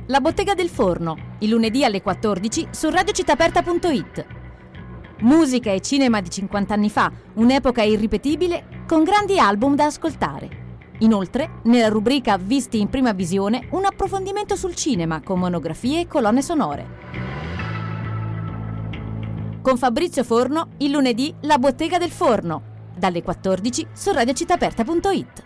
La Bottega del Forno, il lunedì alle 14 su radiocittaaperta.it. Musica e cinema di 50 anni fa, un'epoca irripetibile con grandi album da ascoltare. Inoltre, nella rubrica Visti in prima visione, un approfondimento sul cinema con monografie e colonne sonore. Con Fabrizio Forno, il lunedì La Bottega del Forno, dalle 14 su radiocittaaperta.it.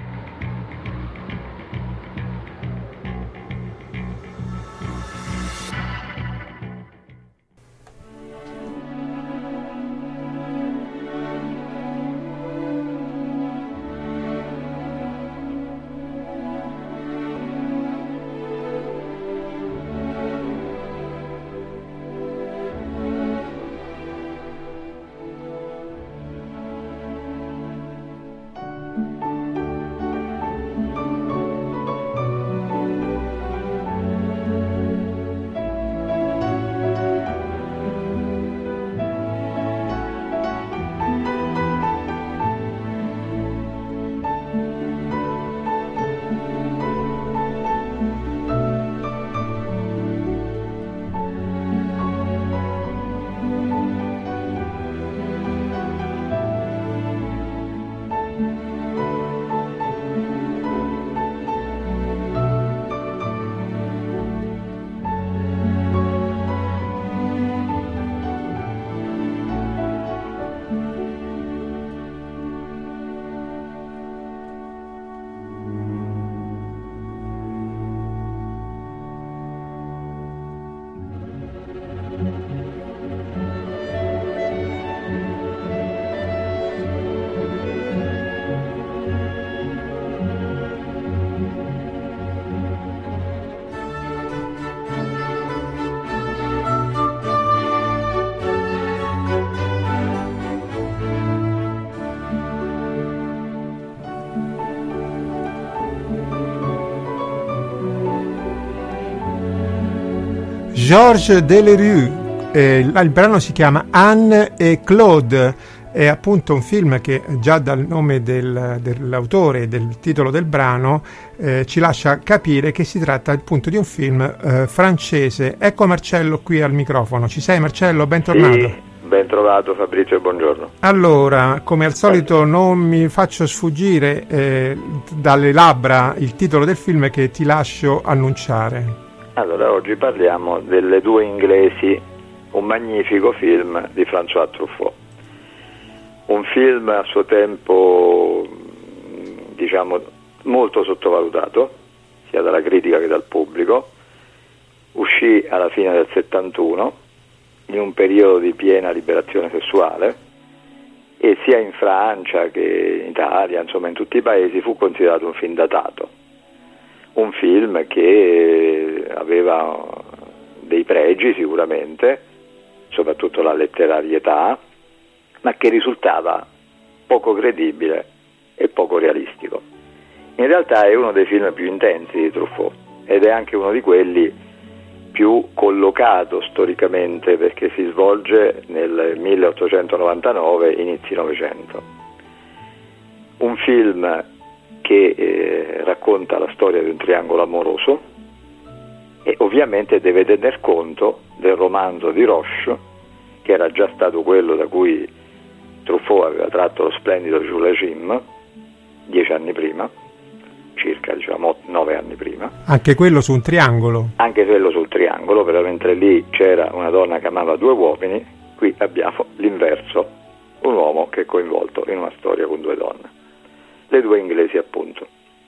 Georges Delerue, il brano si chiama Anne et Claude, è appunto un film che già dal nome dell'autore e del titolo del brano ci lascia capire che si tratta appunto di un film francese. Ecco Marcello qui al microfono. Ci sei Marcello? Bentornato. Sì, ben trovato Fabrizio e buongiorno. Allora, come al solito non mi faccio sfuggire dalle labbra il titolo del film che ti lascio annunciare. Allora, oggi parliamo delle Due inglesi, un magnifico film di François Truffaut. Un film a suo tempo, diciamo, molto sottovalutato, sia dalla critica che dal pubblico. Uscì alla fine del 71, in un periodo di piena liberazione sessuale, e sia in Francia che in Italia, insomma in tutti i paesi, fu considerato un film datato. Un film che aveva dei pregi sicuramente, soprattutto la letterarietà, ma che risultava poco credibile e poco realistico. In realtà è uno dei film più intensi di Truffaut ed è anche uno di quelli più collocato storicamente, perché si svolge nel 1899, inizi Novecento. Un film che racconta la storia di un triangolo amoroso e ovviamente deve tener conto del romanzo di Roche, che era già stato quello da cui Truffaut aveva tratto lo splendido Jules et Jim 10 anni prima, circa 9 anni prima. Anche quello su un triangolo. Anche quello sul triangolo, però mentre lì c'era una donna che amava due uomini, qui abbiamo l'inverso, un uomo che è coinvolto in una storia con due donne. Le due inglesi appunto.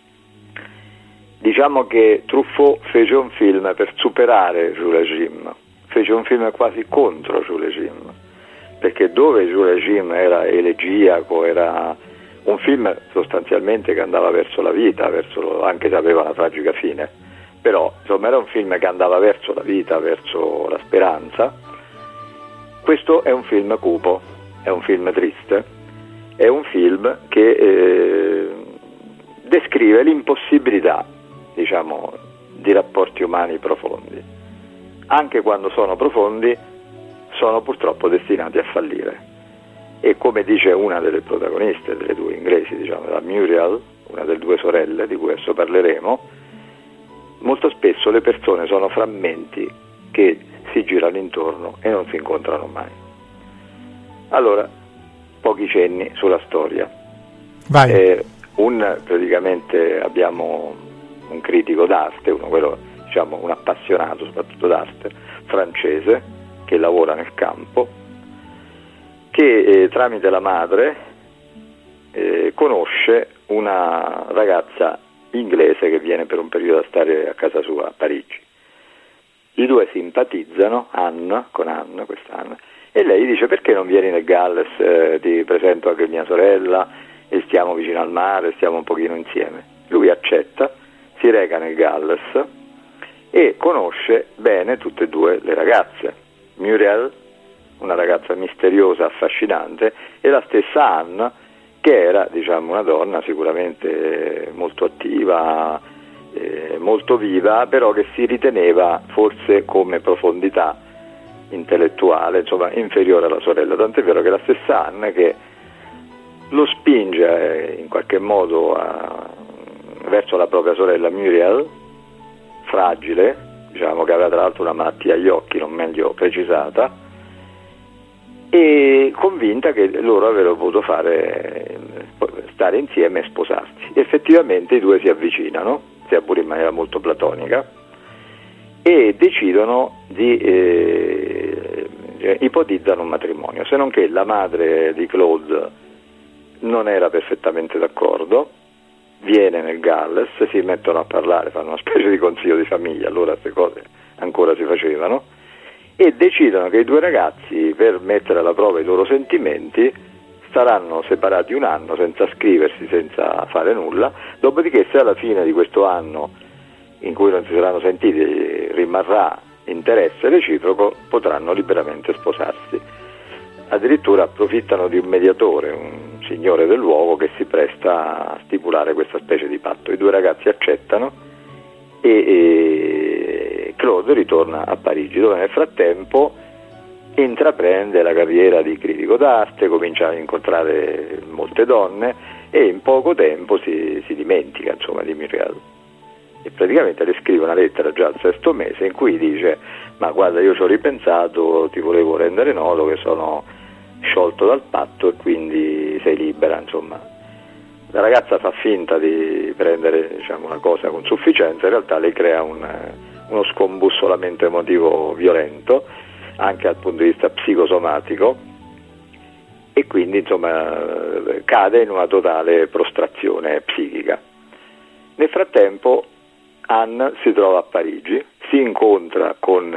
Diciamo che Truffaut fece un film per superare Jules et Jim, fece un film quasi contro Jules et Jim, perché dove Jules et Jim era elegiaco, era un film sostanzialmente che andava verso la vita, anche se aveva una tragica fine, però insomma era un film che andava verso la vita, verso la speranza. Questo è un film cupo, è un film triste, è un film che descrive l'impossibilità, diciamo, di rapporti umani profondi. Anche quando sono profondi, sono purtroppo destinati a fallire. E come dice una delle protagoniste, delle due inglesi, diciamo, la Muriel, una delle due sorelle di cui adesso parleremo, molto spesso le persone sono frammenti che si girano intorno e non si incontrano mai. Allora, pochi cenni sulla storia. Vai. Praticamente abbiamo un critico d'arte, un appassionato soprattutto d'arte, francese, che lavora nel campo, che tramite la madre conosce una ragazza inglese che viene per un periodo a stare a casa sua a Parigi. I due simpatizzano, questa Anna, e lei dice: perché non vieni nel Galles, ti presento anche mia sorella e stiamo vicino al mare, stiamo un pochino insieme. Lui accetta, si reca nel Galles e conosce bene tutte e due le ragazze. Muriel, una ragazza misteriosa, affascinante, e la stessa Anne, che era, una donna sicuramente molto attiva, molto viva, però che si riteneva forse come profondità intellettuale, inferiore alla sorella, tant'è vero che la stessa Anne che lo spinge in qualche modo verso la propria sorella Muriel, fragile, che aveva tra l'altro una malattia agli occhi non meglio precisata, e convinta che loro avrebbero potuto stare insieme e sposarsi. Effettivamente i due si avvicinano, sia pure in maniera molto platonica, e decidono ipotizzano un matrimonio, se non che la madre di Claude non era perfettamente d'accordo, viene nel Galles, si mettono a parlare, fanno una specie di consiglio di famiglia, allora queste cose ancora si facevano, e decidono che i due ragazzi, per mettere alla prova i loro sentimenti, saranno separati un anno senza scriversi, senza fare nulla, dopodiché se alla fine di questo anno in cui non si saranno sentiti rimarrà interesse reciproco, potranno liberamente sposarsi. Addirittura approfittano di un mediatore, un signore del luogo, che si presta a stipulare questa specie di patto. I due ragazzi accettano e Claude ritorna a Parigi, dove nel frattempo intraprende la carriera di critico d'arte, comincia a incontrare molte donne e in poco tempo si dimentica di Muriel, e praticamente le scrive una lettera già al 6° mese in cui dice: ma guarda, io ci ho ripensato, ti volevo rendere noto che sono sciolto dal patto e quindi sei libera. La ragazza fa finta di prendere una cosa con sufficienza, in realtà le crea uno scombussolamento emotivo violento anche dal punto di vista psicosomatico, e quindi cade in una totale prostrazione psichica. Nel frattempo Anne si trova a Parigi, si incontra con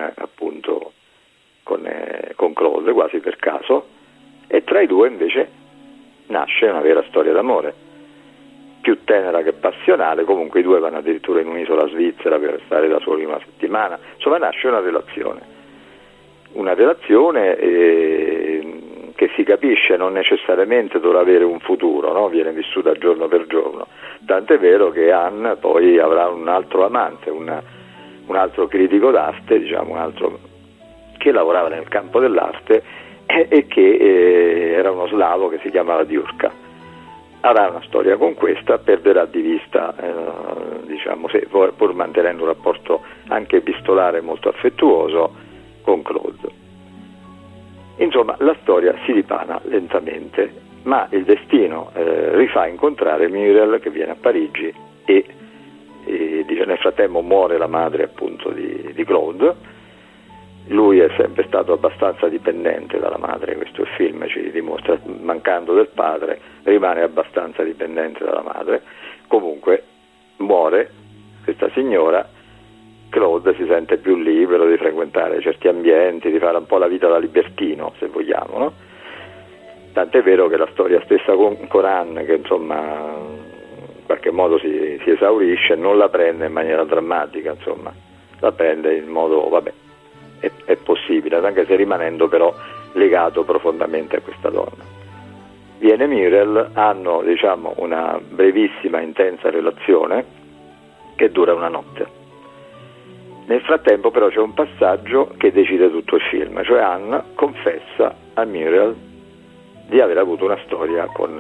Claude quasi per caso, e tra i due invece nasce una vera storia d'amore, più tenera che passionale. Comunque i due vanno addirittura in un'isola svizzera per stare da soli una settimana, nasce una relazione che si capisce non necessariamente dovrà avere un futuro, no? Viene vissuta giorno per giorno, tant'è vero che Anne poi avrà un altro amante, un altro critico d'arte, un altro che lavorava nel campo dell'arte e che era uno slavo che si chiamava Diurka. Avrà una storia con questa, perderà di vista, pur mantenendo un rapporto anche epistolare molto affettuoso con Claude. La storia si dipana lentamente, ma il destino rifà incontrare Muriel, che viene a Parigi e nel frattempo muore la madre appunto di Claude. Lui è sempre stato abbastanza dipendente dalla madre, questo il film ci dimostra, mancando del padre rimane abbastanza dipendente dalla madre. Comunque muore questa signora, Claude si sente più libero di frequentare certi ambienti, di fare un po' la vita da libertino, se vogliamo, no? Tant'è vero che la storia stessa con Anne, che in qualche modo si esaurisce, non la prende in maniera drammatica, la prende in modo, è possibile, anche se rimanendo però legato profondamente a questa donna. Viene Muriel, hanno una brevissima intensa relazione che dura una notte. Nel frattempo però c'è un passaggio che decide tutto il film, cioè Anne confessa a Muriel di aver avuto una storia con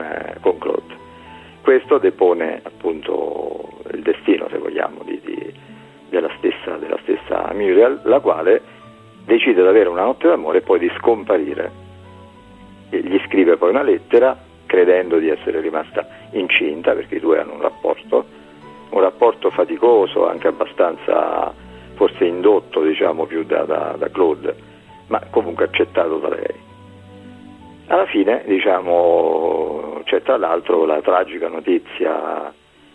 Claude. Questo depone appunto il destino, se vogliamo, della stessa Muriel, la quale decide di avere una notte d'amore e poi di scomparire. E gli scrive poi una lettera credendo di essere rimasta incinta, perché i due hanno un rapporto faticoso, anche abbastanza forse indotto, diciamo, più da Claude, ma comunque accettato da lei. Alla fine, diciamo, c'è tra l'altro la tragica notizia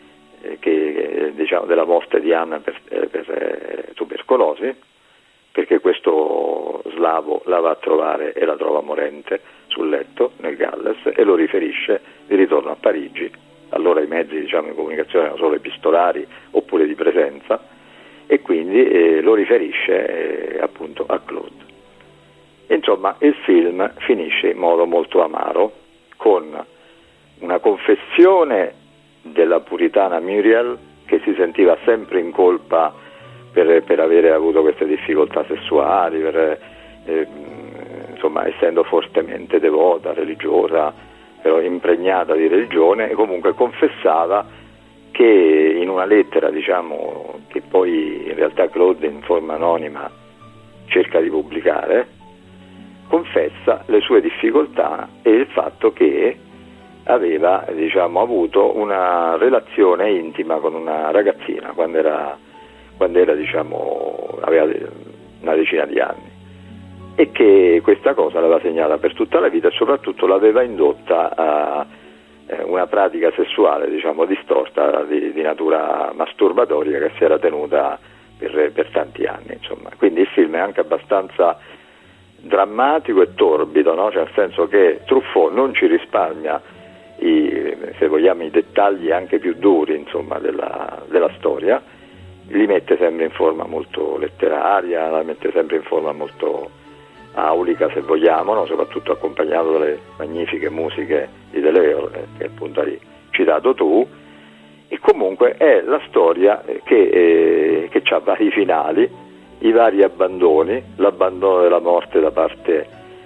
diciamo, della morte di Anna per tubercolosi, perché questo slavo la va a trovare e la trova morente sul letto nel Galles e lo riferisce di ritorno a Parigi. Allora i mezzi, diciamo, di comunicazione erano solo epistolari oppure di presenza, e quindi lo riferisce appunto a Claude. Insomma, il film finisce in modo molto amaro, con una confessione della puritana Muriel, che si sentiva sempre in colpa per avere avuto queste difficoltà sessuali, insomma, essendo fortemente devota, religiosa, però impregnata di religione, e comunque confessava che in una lettera, diciamo, che poi in realtà Claude in forma anonima cerca di pubblicare, confessa le sue difficoltà e il fatto che aveva, diciamo, avuto una relazione intima con una ragazzina quando era, diciamo, aveva una decina di anni, e che questa cosa l'aveva segnata per tutta la vita e soprattutto l'aveva indotta a una pratica sessuale, diciamo, distorta di natura masturbatoria che si era tenuta per tanti anni, insomma. Quindi il film è anche abbastanza drammatico e torbido, no? Cioè, nel senso che Truffaut non ci risparmia se vogliamo i dettagli anche più duri, insomma, della storia, li mette sempre in forma molto letteraria, la mette sempre in forma molto aulica, se vogliamo, no? Soprattutto accompagnato dalle magnifiche musiche di Deleo, che appunto hai citato tu, e comunque è la storia che ha vari finali, i vari abbandoni, l'abbandono della morte da parte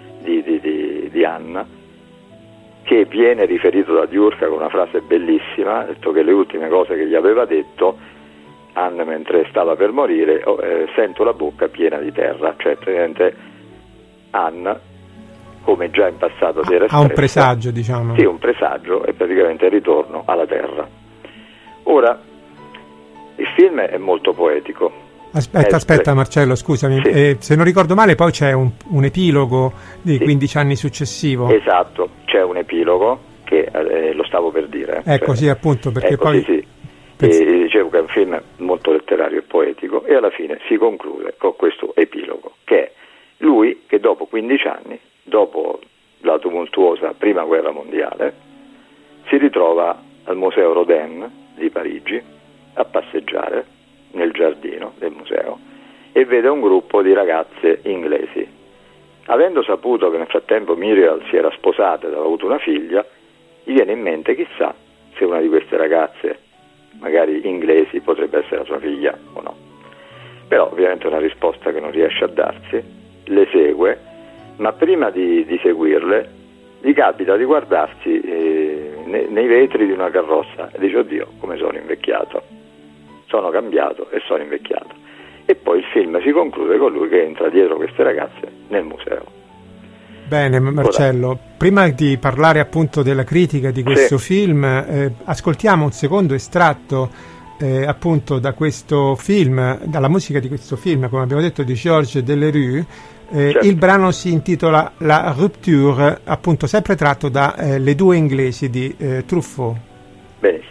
di Anna, che viene riferito da Diurka con una frase bellissima, ha detto che le ultime cose che gli aveva detto Anna mentre stava per morire, sento la bocca piena di terra, cioè praticamente Anna, come già in passato si era espressa, ha un presagio, diciamo. Sì, un presagio, e praticamente il ritorno alla terra. Ora, il film è molto poetico. Aspetta Marcello, scusami, sì. Se non ricordo male poi c'è un epilogo di 15 anni successivo. Esatto, c'è un epilogo che lo stavo per dire. Ecco, sì, appunto, perché poi... Sì. Dicevo che è un film molto letterario e poetico, e alla fine si conclude con questo epilogo, che è lui che dopo 15 anni, dopo la tumultuosa prima guerra mondiale, si ritrova al Museo Rodin di Parigi a passeggiare nel giardino del museo e vede un gruppo di ragazze inglesi. Avendo saputo che nel frattempo Muriel si era sposata ed aveva avuto una figlia, gli viene in mente, chissà se una di queste ragazze, magari inglesi, potrebbe essere la sua figlia o no. Però ovviamente è una risposta che non riesce a darsi, le segue, ma prima di seguirle gli capita di guardarsi nei vetri di una carrozza e dice: oddio, come sono invecchiato, sono cambiato e sono invecchiato. E poi il film si conclude con lui che entra dietro queste ragazze nel museo. Bene Marcello, prima di parlare appunto della critica di questo film, ascoltiamo un secondo estratto appunto da questo film, dalla musica di questo film, come abbiamo detto, di Georges Delerue. Certo. Il brano si intitola La Rupture, appunto sempre tratto da Le due inglesi di Truffaut. Benissimo.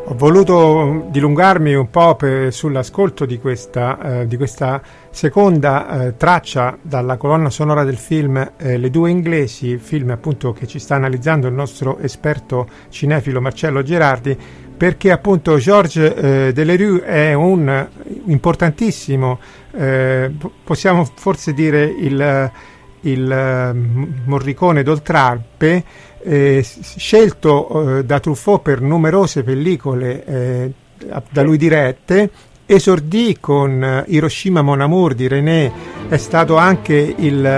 Ho voluto dilungarmi un po' sull'ascolto di questa seconda traccia dalla colonna sonora del film Le due inglesi, film appunto che ci sta analizzando il nostro esperto cinefilo Marcello Gerardi, perché appunto Georges Delerue è un importantissimo, possiamo forse dire il Morricone d'Oltralpe, scelto da Truffaut per numerose pellicole da lui dirette. Esordì con Hiroshima Mon Amour di René, è stato anche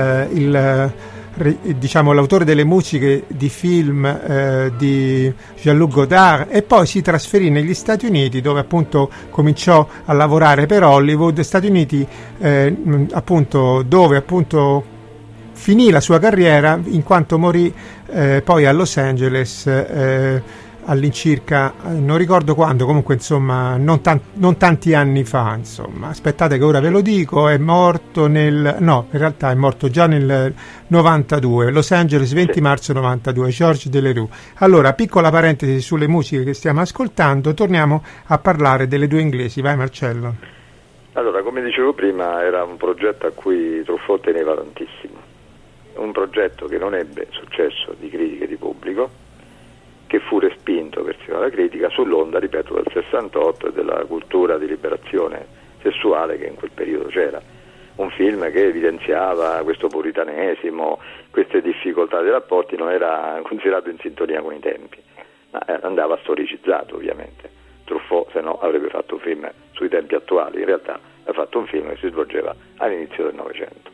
diciamo l'autore delle musiche di film di Jean-Luc Godard, e poi si trasferì negli Stati Uniti, dove appunto cominciò a lavorare per Hollywood. Stati Uniti appunto dove appunto finì la sua carriera, in quanto morì poi a Los Angeles all'incirca, non ricordo quando, comunque insomma non tanti anni fa, insomma. Aspettate che ora ve lo dico, è morto in realtà è morto già nel 92, Los Angeles, 20 marzo 92, Georges Delerue. Allora, piccola parentesi sulle musiche che stiamo ascoltando, torniamo a parlare delle due inglesi. Vai Marcello. Allora, come dicevo prima, era un progetto a cui Truffaut teneva tantissimo, un progetto che non ebbe successo di critica e di pubblico, che fu respinto persino dalla critica sull'onda, ripeto, del 68 e della cultura di liberazione sessuale che in quel periodo c'era. Un film che evidenziava questo puritanesimo, queste difficoltà dei rapporti, non era considerato in sintonia con i tempi, ma andava storicizzato ovviamente. Truffaut, se no, avrebbe fatto un film sui tempi attuali. In realtà ha fatto un film che si svolgeva all'inizio del Novecento.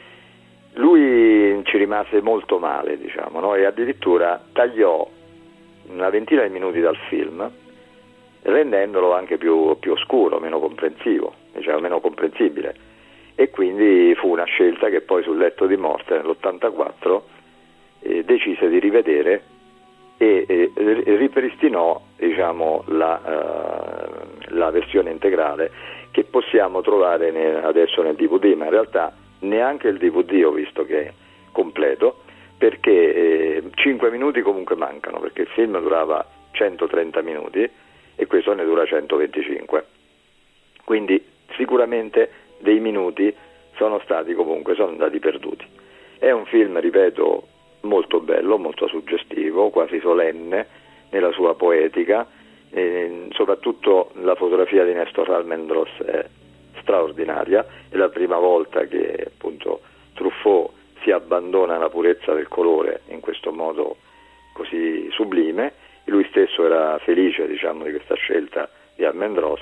Lui ci rimase molto male, diciamo, no? E addirittura tagliò una ventina di minuti dal film, rendendolo anche più oscuro, meno comprensivo, diciamo meno comprensibile, e quindi fu una scelta che poi sul letto di morte nell'84 decise di rivedere e ripristinò, diciamo, la versione integrale che possiamo trovare adesso nel DVD, ma in realtà neanche il DVD ho visto che è completo, perché 5 minuti comunque mancano, perché il film durava 130 minuti e questo ne dura 125, quindi sicuramente dei minuti sono andati perduti. È un film, ripeto, molto bello, molto suggestivo, quasi solenne nella sua poetica, soprattutto la fotografia di Nestor Almendros è straordinaria, è la prima volta che appunto Truffaut si abbandona alla purezza del colore in questo modo così sublime, e lui stesso era felice, diciamo, di questa scelta di Almendros,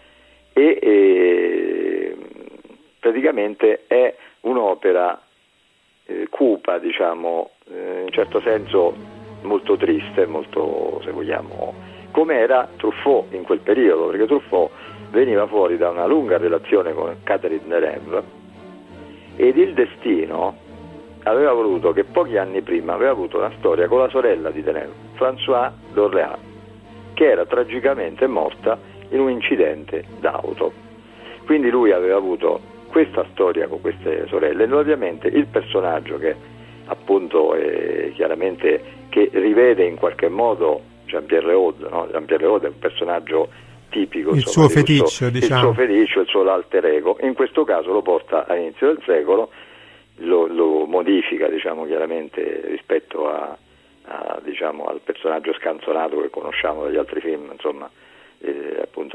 e praticamente è un'opera cupa, diciamo, in un certo senso molto triste, molto, se vogliamo, come era Truffaut in quel periodo, perché Truffaut veniva fuori da una lunga relazione con Catherine Deneuve, ed il destino aveva voluto che pochi anni prima aveva avuto una storia con la sorella di Deneuve, Françoise d'Orléans, che era tragicamente morta in un incidente d'auto. Quindi lui aveva avuto questa storia con queste sorelle, e ovviamente il personaggio che appunto chiaramente che rivede in qualche modo Jean-Pierre Léaud, no? Jean-Pierre Léaud è un personaggio tipico, il suo feticcio, diciamo. Il suo feticcio, il suo alter ego. In questo caso lo porta all'inizio del secolo, lo modifica, diciamo, chiaramente rispetto diciamo, al personaggio scanzonato che conosciamo dagli altri film, insomma, appunto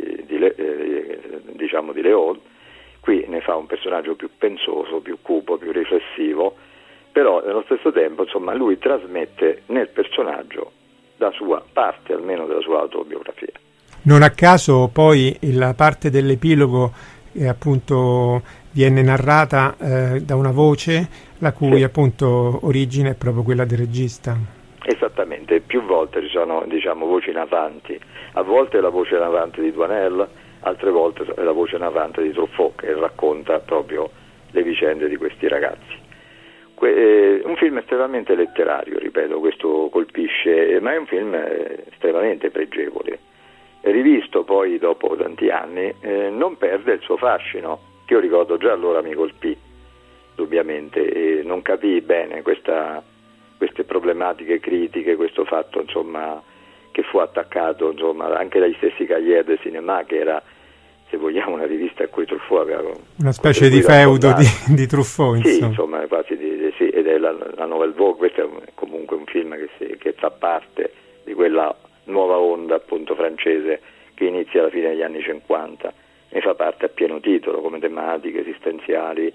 diciamo di Léaud. Qui ne fa un personaggio più pensoso, più cupo, più riflessivo, però nello stesso tempo, insomma, lui trasmette nel personaggio la sua parte, almeno della sua autobiografia. Non a caso poi la parte dell'epilogo appunto viene narrata da una voce la cui appunto origine è proprio quella del regista. Esattamente, più volte ci sono, diciamo, voci natanti, a volte è la voce natante di Douanel, altre volte è la voce natante di Truffaut che racconta proprio le vicende di questi ragazzi. Un film estremamente letterario, ripeto, questo colpisce, ma è un film estremamente pregevole. Rivisto poi dopo tanti anni, non perde il suo fascino, che io ricordo già allora mi colpì, indubbiamente, e non capii bene queste problematiche critiche, questo fatto, insomma, che fu attaccato insomma anche dagli stessi Cahiers de Cinéma, che era, se vogliamo, una rivista a cui Truffaut aveva una specie di feudo di Truffaut, sì, insomma quasi sì, ed è la Nouvelle Vague. Questo è comunque un film che fa parte di quella nuova onda appunto francese che inizia alla fine degli anni 50, ne fa parte a pieno titolo, come tematiche esistenziali,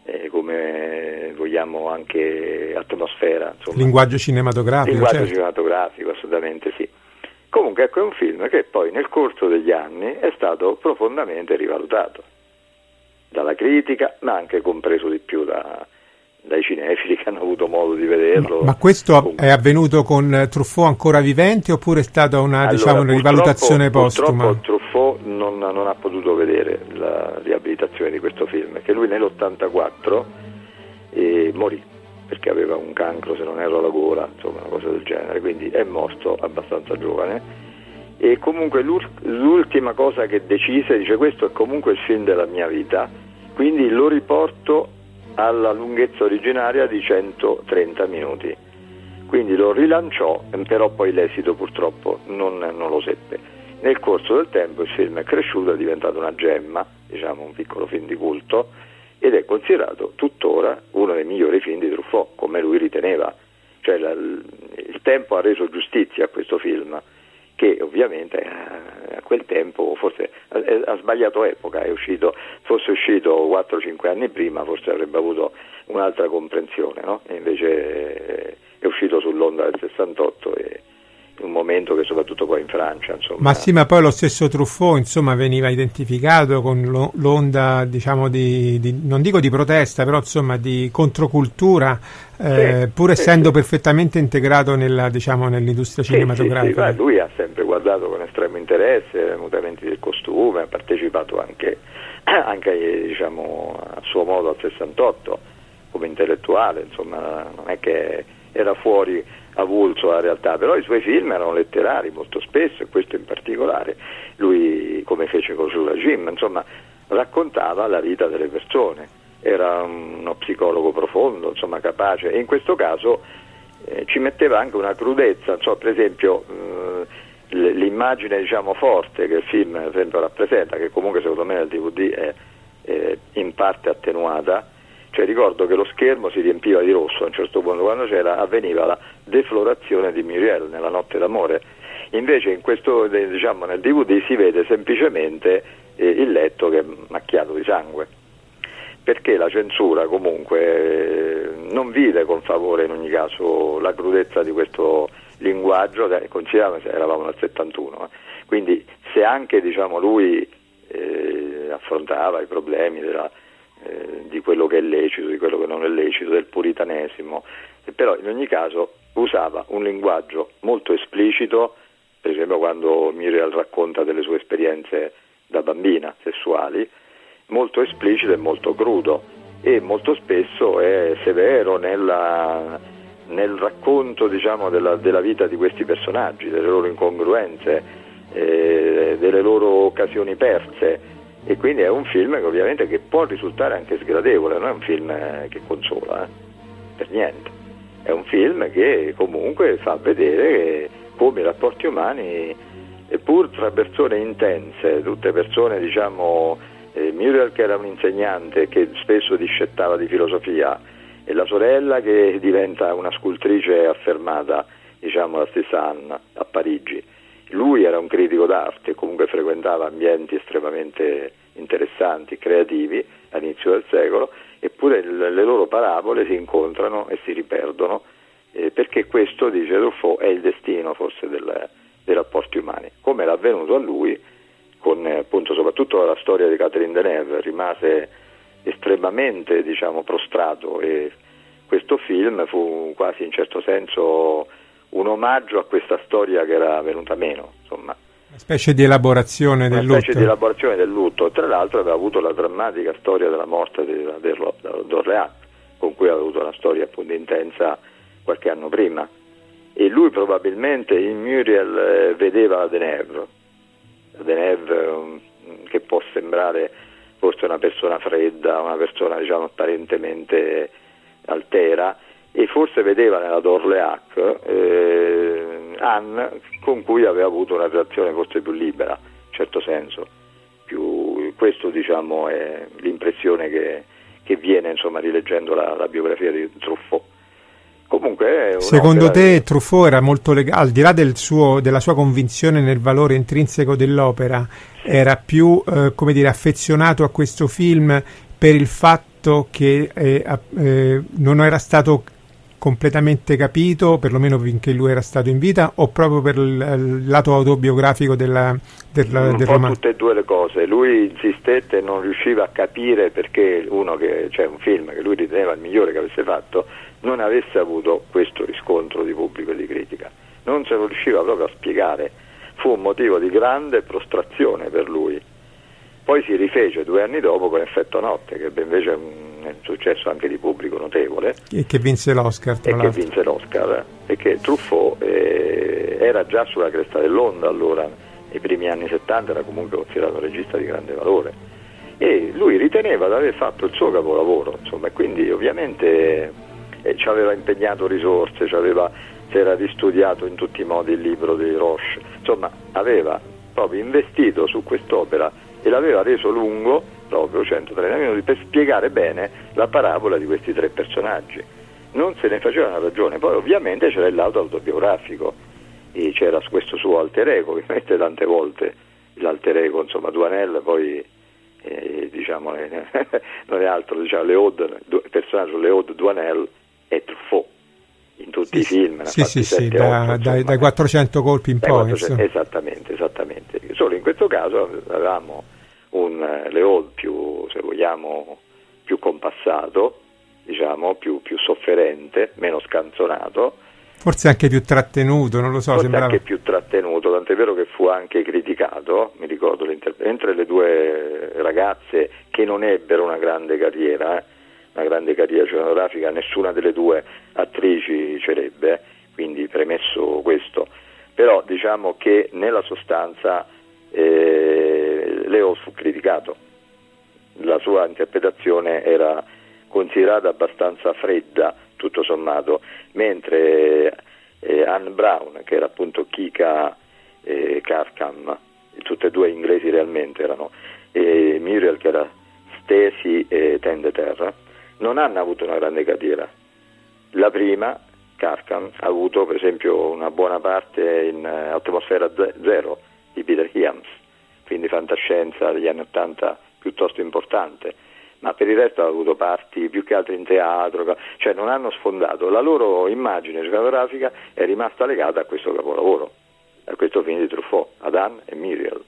come vogliamo anche atmosfera, insomma. Linguaggio cinematografico, certo. Cinematografico, assolutamente sì. Comunque ecco, è un film che poi nel corso degli anni è stato profondamente rivalutato dalla critica, ma anche compreso di più dai cinefili che hanno avuto modo di vederlo. Ma questo è avvenuto con Truffaut ancora vivente, oppure è stata una rivalutazione postuma? Purtroppo Truffaut non ha potuto vedere la riabilitazione di questo film, perché lui nell'84 morì, perché aveva un cancro, se non erro, alla gola, insomma una cosa del genere, quindi è morto abbastanza giovane. E comunque l'ultima cosa che decise, dice: questo è comunque il film della mia vita, quindi lo riporto alla lunghezza originaria di 130 minuti. Quindi lo rilanciò, però poi l'esito purtroppo non lo seppe. Nel corso del tempo il film è cresciuto, è diventato una gemma, diciamo un piccolo film di culto, ed è considerato tuttora uno dei migliori film di Truffaut, come lui riteneva. Cioè il tempo ha reso giustizia a questo film, che ovviamente a quel tempo forse ha sbagliato epoca, fosse uscito 4-5 anni prima forse avrebbe avuto un'altra comprensione, no? E invece è uscito sull'onda del 68, e un momento che soprattutto poi in Francia, insomma. Ma sì, ma poi lo stesso Truffaut, insomma, veniva identificato con l'onda, diciamo, non dico di protesta, però insomma di controcultura, pur essendo perfettamente integrato nell'industria cinematografica. Sì, lui ha sempre guardato con estremo interesse ai mutamenti del costume, ha partecipato anche diciamo a suo modo al 68 come intellettuale, insomma non è che era fuori avulso la realtà, però i suoi film erano letterari molto spesso, e questo in particolare. Lui, come fece con Jules Jim, insomma raccontava la vita delle persone, era uno psicologo profondo, insomma capace, e in questo caso ci metteva anche una crudezza, insomma, per esempio l'immagine, diciamo, forte che il film per esempio rappresenta, che comunque secondo me nel DVD è in parte attenuata. Cioè ricordo che lo schermo si riempiva di rosso a un certo punto, quando avveniva la deflorazione di Muriel nella Notte d'amore. Invece in questo, diciamo, nel DVD si vede semplicemente il letto che è macchiato di sangue, perché la censura comunque non vide con favore in ogni caso la crudezza di questo linguaggio, consideriamo che eravamo nel 71, quindi se anche, diciamo, lui affrontava i problemi di quello che è lecito, di quello che non è lecito, del puritanesimo, però in ogni caso usava un linguaggio molto esplicito, per esempio quando Muriel racconta delle sue esperienze da bambina sessuali, molto esplicito e molto crudo, e molto spesso è severo nel racconto, diciamo, della vita di questi personaggi, delle loro incongruenze, delle loro occasioni perse. E quindi è un film che ovviamente che può risultare anche sgradevole, non è un film che consola, per niente. È un film che comunque fa vedere come i rapporti umani, pur tra persone intense, tutte persone, diciamo, Muriel che era un insegnante che spesso discettava di filosofia, e la sorella che diventa una scultrice affermata, diciamo, la stessa Anna a Parigi. Lui era un critico d'arte, comunque frequentava ambienti estremamente interessanti, creativi all'inizio del secolo, eppure le loro parabole si incontrano e si riperdono, perché questo, dice Truffaut, è il destino forse dei rapporti umani, come era avvenuto a lui con appunto soprattutto la storia di Catherine Deneuve. Rimase estremamente, diciamo, prostrato, e questo film fu quasi in certo senso un omaggio a questa storia che era venuta meno, insomma. Una specie di elaborazione del lutto. Una specie di elaborazione del lutto. Tra l'altro aveva avuto la drammatica storia della morte d'Orléans, con cui aveva avuto una storia appunto intensa qualche anno prima. E lui probabilmente in Muriel vedeva la Deneuve che può sembrare forse una persona fredda, una persona, diciamo, apparentemente altera, e forse vedeva nella d'Orléans Anne, con cui aveva avuto una relazione forse più libera, in certo senso. Questo diciamo è l'impressione che viene insomma rileggendo la biografia di Truffaut. Comunque secondo te Truffaut era molto al di là della sua convinzione nel valore intrinseco dell'opera, era più affezionato a questo film per il fatto che non era stato completamente capito, perlomeno finché lui era stato in vita, o proprio per il lato autobiografico del romanzo? Tutte e due le cose. Lui insistette e non riusciva a capire perché un film che lui riteneva il migliore che avesse fatto non avesse avuto questo riscontro di pubblico e di critica. Non se lo riusciva proprio a spiegare. Fu un motivo di grande prostrazione per lui. Poi si rifece 2 anni dopo con Effetto Notte, che invece è un successo anche di pubblico notevole. E che vinse l'Oscar, e che Truffaut era già sulla cresta dell'onda allora, nei primi anni 70 era comunque considerato un regista di grande valore. E lui riteneva di aver fatto il suo capolavoro, insomma, e quindi ovviamente ci aveva impegnato risorse, si era ristudiato in tutti i modi il libro di Roche, insomma aveva proprio investito su quest'opera e l'aveva reso lungo, proprio 130 minuti, per spiegare bene la parabola di questi 3 personaggi. Non se ne faceva una ragione. Poi ovviamente c'era il lato autobiografico e c'era questo suo alter ego, che mette tante volte l'alter ego, insomma, Duanel, poi non è altro, il personaggio Léaud Duanel è Truffaut in tutti i film. Dai 400 colpi in poi. Esattamente. Solo in questo caso avevamo un Léaud più, se vogliamo, più compassato, diciamo, più sofferente, meno scanzonato. Forse anche più trattenuto, non lo so. Forse anche più trattenuto, tant'è vero che fu anche criticato, mi ricordo mentre le 2 ragazze che non ebbero una grande carriera cinematografica, nessuna delle 2 attrici cerebbe, quindi premesso questo, però diciamo che nella sostanza Leo fu criticato, la sua interpretazione era considerata abbastanza fredda tutto sommato, mentre Anne Brown, che era appunto Kika Carcam, tutte e 2 inglesi realmente erano, e Muriel, che era Stacy e Tende Terra, non hanno avuto una grande carriera. La prima, Carcam, ha avuto per esempio una buona parte in Atmosfera Zero di Peter Hyams, quindi fantascienza degli anni 80 piuttosto importante, ma per il resto ha avuto parti più che altro in teatro, cioè non hanno sfondato. La loro immagine cinematografica è rimasta legata a questo capolavoro, a questo film di Truffaut, ad Anne e Muriel.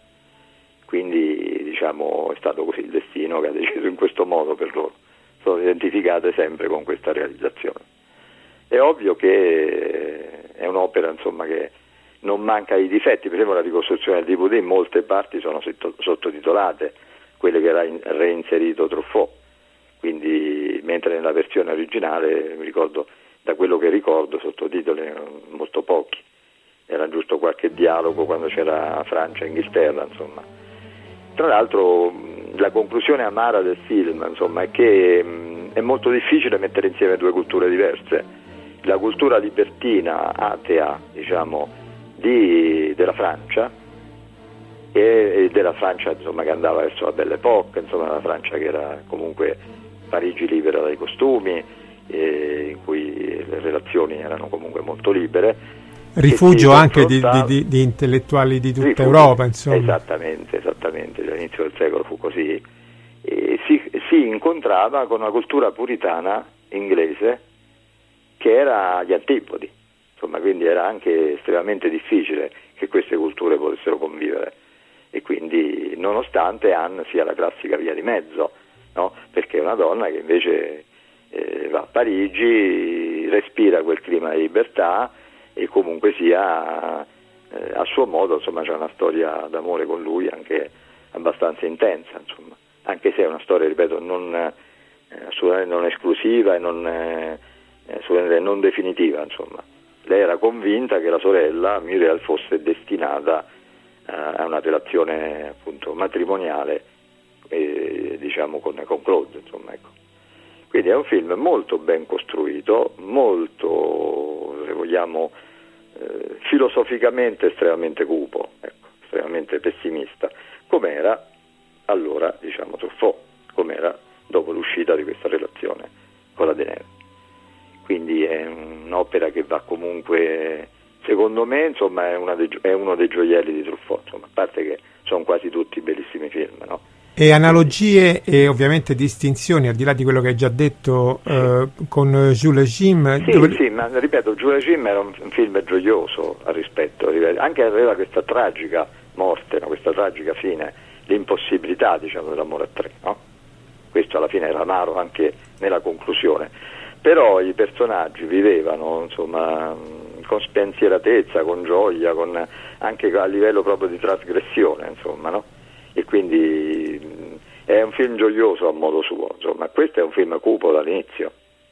Quindi diciamo è stato così il destino che ha deciso in questo modo per loro. Sono identificate sempre con questa realizzazione. È ovvio che è un'opera, insomma, che non manca di difetti. Per esempio la ricostruzione del DVD in molte parti sono sottotitolate, quelle che era reinserito Truffaut, quindi mentre nella versione originale, da quello che ricordo, sottotitoli erano molto pochi, era giusto qualche dialogo quando c'era Francia e Inghilterra, insomma. Tra l'altro la conclusione amara del film, insomma, è che è molto difficile mettere insieme 2 culture diverse. La cultura libertina, atea, diciamo, della Francia, e della Francia, insomma, che andava verso la Belle Époque, insomma, la Francia che era comunque Parigi libera dai costumi, in cui le relazioni erano comunque molto libere. Rifugio anche di intellettuali di tutta Europa, insomma. Esattamente, all'inizio del secolo fu così. E si incontrava con una cultura puritana inglese che era agli antipodi, insomma, quindi era anche estremamente difficile che queste culture potessero convivere. E quindi, nonostante Anne sia la classica via di mezzo, no? Perché è una donna che invece va a Parigi, respira quel clima di libertà e comunque sia a suo modo, insomma, c'è una storia d'amore con lui anche abbastanza intensa, insomma, anche se è una storia, ripeto, assolutamente non esclusiva e assolutamente non definitiva, insomma. Lei era convinta che la sorella Muriel fosse destinata a una relazione appunto matrimoniale, diciamo con Claude, insomma, ecco. Quindi è un film molto ben costruito, molto, se vogliamo, filosoficamente estremamente cupo, ecco, estremamente pessimista, come era allora, diciamo, Truffaut, come era dopo l'uscita di questa relazione con la Deneuve. Quindi è un'opera che va comunque, secondo me, insomma, è uno dei gioielli di Truffaut, insomma, a parte che sono quasi tutti bellissimi film, no? E analogie e ovviamente distinzioni, al di là di quello che hai già detto, con Jules Jim. Sì, ma ripeto, Jules Jim era un film gioioso al rispetto, anche aveva questa tragica morte, no? Questa tragica fine, l'impossibilità, diciamo, dell'amore a tre, no? Questo alla fine era amaro anche nella conclusione, però i personaggi vivevano, insomma, con spensieratezza, con gioia, anche a livello proprio di trasgressione, insomma, no? E quindi è un film gioioso a modo suo, insomma. Questo è un film cupo dall'inizio,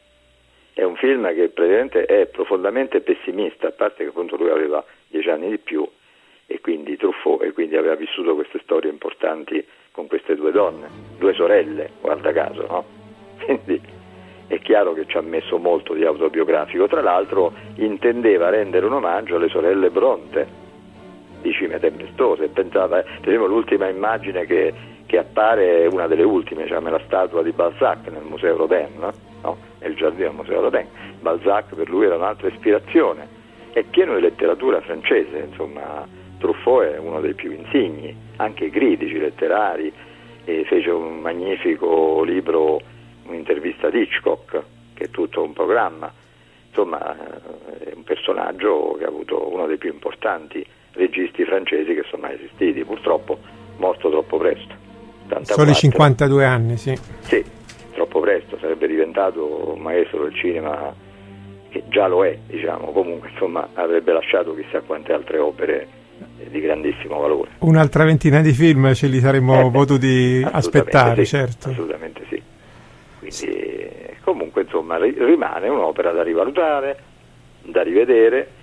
è un film che praticamente è profondamente pessimista, a parte che appunto lui aveva 10 anni di più e quindi Truffaut, e quindi aveva vissuto queste storie importanti con queste due donne, due sorelle, guarda caso, no? Quindi è chiaro che ci ha messo molto di autobiografico. Tra l'altro intendeva rendere un omaggio alle sorelle Bronte di Cime Tempestose, pensava, tenevo l'ultima immagine che appare, una delle ultime, cioè la statua di Balzac nel Museo Rodin, no? Nel giardino del Museo Rodin. Balzac per lui era un'altra ispirazione, è pieno di letteratura francese, insomma. Truffaut è uno dei più insigni, anche critici letterari, e fece un magnifico libro, un'intervista ad Hitchcock, che è tutto un programma. Insomma, è un personaggio che ha avuto uno dei più importanti registi francesi che sono mai esistiti, purtroppo morto troppo presto. Solo 52 anni, sì. Sì, troppo presto, sarebbe diventato un maestro del cinema, che già lo è, diciamo, comunque insomma avrebbe lasciato chissà quante altre opere di grandissimo valore. Un'altra ventina di film ce li saremmo potuti aspettare, sì, certo. Assolutamente sì. Quindi comunque insomma rimane un'opera da rivalutare, da rivedere,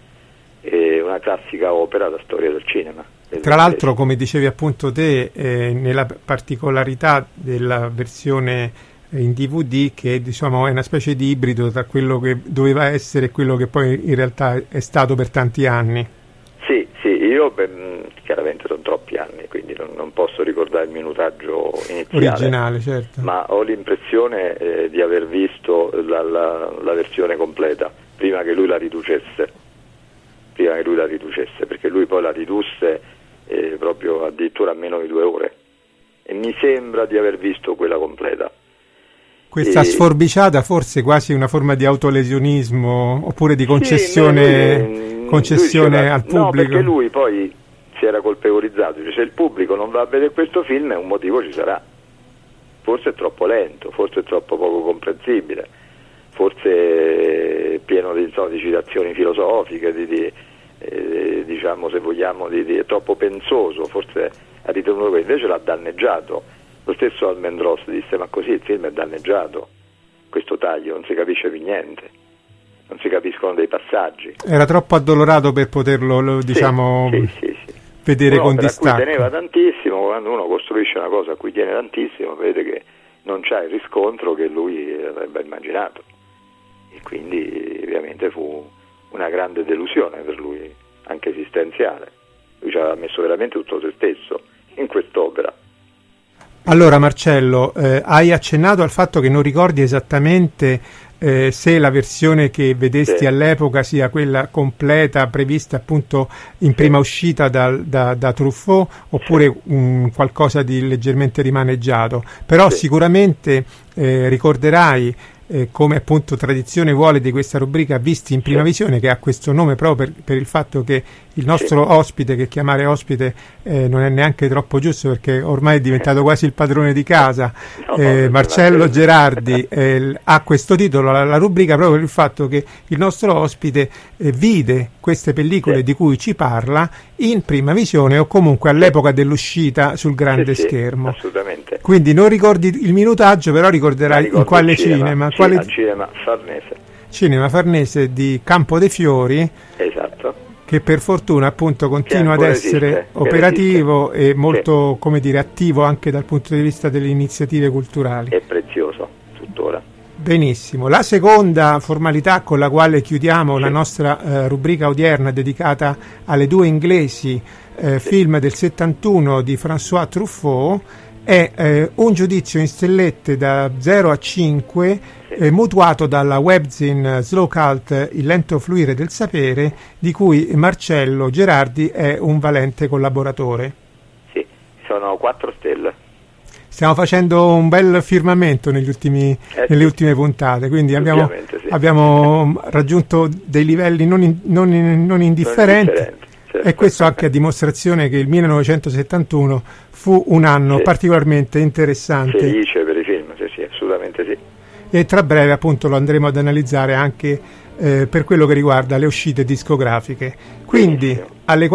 e una classica opera da storia del cinema. Tra l'altro, come dicevi appunto te, nella particolarità della versione in DVD, che diciamo è una specie di ibrido tra quello che doveva essere e quello che poi in realtà è stato per tanti anni. Sì, io chiaramente sono troppi anni, quindi non posso ricordare il minutaggio iniziale, originale, certo. Ma ho l'impressione di aver visto la versione completa prima che lui la riducesse, perché lui poi la ridusse proprio addirittura a meno di 2 ore, e mi sembra di aver visto quella completa. Questa sforbiciata forse quasi una forma di autolesionismo oppure di concessione, concessione al pubblico? No, perché lui poi si era colpevolizzato, dice, se il pubblico non va a vedere questo film un motivo ci sarà, forse è troppo lento, forse è troppo poco comprensibile, forse è pieno di citazioni filosofiche, diciamo, se vogliamo, è troppo pensoso, forse ha ritenuto che invece l'ha danneggiato. Lo stesso Almendros disse, ma così il film è danneggiato, questo taglio, non si capisce più niente, non si capiscono dei passaggi. Era troppo addolorato per poterlo, diciamo, sì. vedere con distacco. A cui teneva tantissimo, quando uno costruisce una cosa a cui tiene tantissimo, vede che non c'è il riscontro che lui avrebbe immaginato, e quindi ovviamente fu una grande delusione per lui, anche esistenziale. Lui ci aveva messo veramente tutto se stesso in quest'opera. Allora Marcello, hai accennato al fatto che non ricordi esattamente se la versione che vedesti all'epoca sia quella completa prevista appunto in prima uscita da Truffaut, oppure qualcosa di leggermente rimaneggiato, però sicuramente ricorderai, come appunto tradizione vuole di questa rubrica Visti in prima visione, che ha questo nome proprio per il fatto che il nostro ospite, che chiamare ospite non è neanche troppo giusto perché ormai è diventato quasi il padrone di casa, Marcello Gerardi, ha questo titolo, la rubrica, proprio per il fatto che il nostro ospite vide queste pellicole di cui ci parla in prima visione o comunque all'epoca dell'uscita sul grande schermo. Assolutamente. Quindi non ricordi il minutaggio, però ricorderai in quale cinema. Al cinema Farnese. Cinema Farnese di Campo dei Fiori. Esatto. Che per fortuna appunto continua ad essere operativo e molto, come dire, attivo anche dal punto di vista delle iniziative culturali. È prezioso tuttora. Benissimo. La seconda formalità con la quale chiudiamo la nostra rubrica odierna dedicata alle due inglesi, film del 71 di François Truffaut, è un giudizio in stellette da 0 a 5, mutuato dalla webzine Slow Cult Il lento fluire del sapere, di cui Marcello Gerardi è un valente collaboratore. Sì, sono 4 stelle. Stiamo facendo un bel firmamento nelle ultime puntate, quindi abbiamo raggiunto dei livelli non indifferenti. E questo anche a dimostrazione che il 1971 fu un anno particolarmente interessante. Felice per i film, sì, assolutamente sì. E tra breve appunto lo andremo ad analizzare anche per quello che riguarda le uscite discografiche. Quindi alle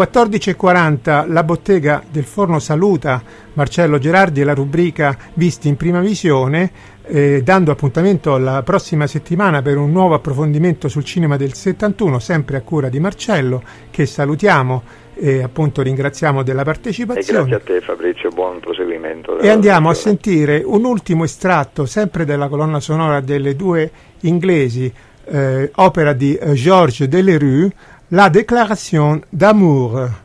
14.40 la bottega del forno saluta Marcello Gerardi e la rubrica Visti in prima visione, dando appuntamento alla prossima settimana per un nuovo approfondimento sul cinema del 71, sempre a cura di Marcello, che salutiamo e appunto ringraziamo della partecipazione. E grazie a te Fabrizio, buon proseguimento. E andiamo a sentire un ultimo estratto sempre della colonna sonora delle due inglesi, opera di Georges Delerue, La Déclaration d'amour.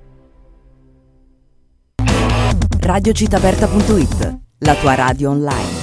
radiocitaperta.it, la tua radio online.